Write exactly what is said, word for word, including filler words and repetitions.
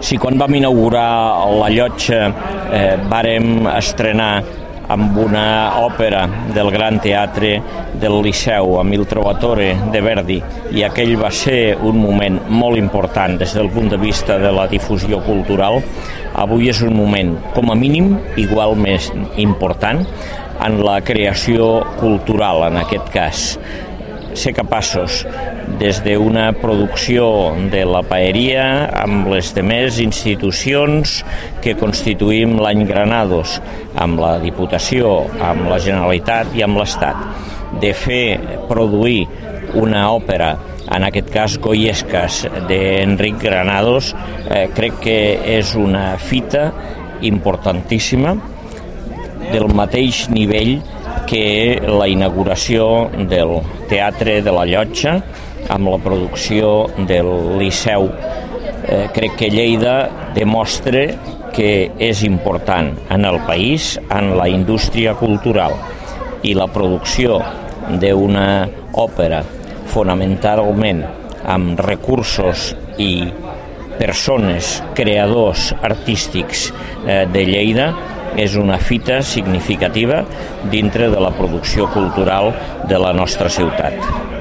Si quan vam inaugurar la llotja eh, vàrem estrenar amb una òpera del Gran Teatre del Liceu, amb Il Trovatore de Verdi, i aquell va ser un moment molt important des del punt de vista de la difusió cultural, avui és un moment, com a mínim, igual més important en la creació cultural, en aquest cas. Ser capaços, des d'una producció de la paeria amb les demés institucions que constituïm l'any Granados, amb la Diputació, amb la Generalitat i amb l'Estat, de fer produir una òpera, en aquest cas Goyescas, d'Enric Granados, eh, crec que és una fita importantíssima del mateix nivell que la inauguració del Teatre de la Llotja amb la producció del Liceu. Eh, crec que Lleida demostra que és important en el país, en la indústria cultural, i la producció d'una òpera fonamentalment amb recursos i persones, creadors artístics eh, de Lleida, és una fita significativa dintre de la producció cultural de la nostra ciutat.